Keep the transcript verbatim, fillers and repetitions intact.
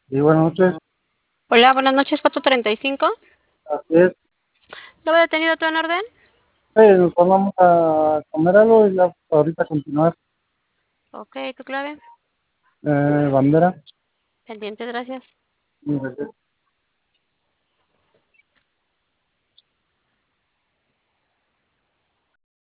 Sí, buenas noches. Hola, buenas noches, cuatro treinta y cinco. Así es. ¿Lo he detenido todo en orden? Eh, nos vamos a comer algo y ya ahorita continuar. Ok, ¿tu clave? Eh, bandera. Pendiente, gracias. Mira,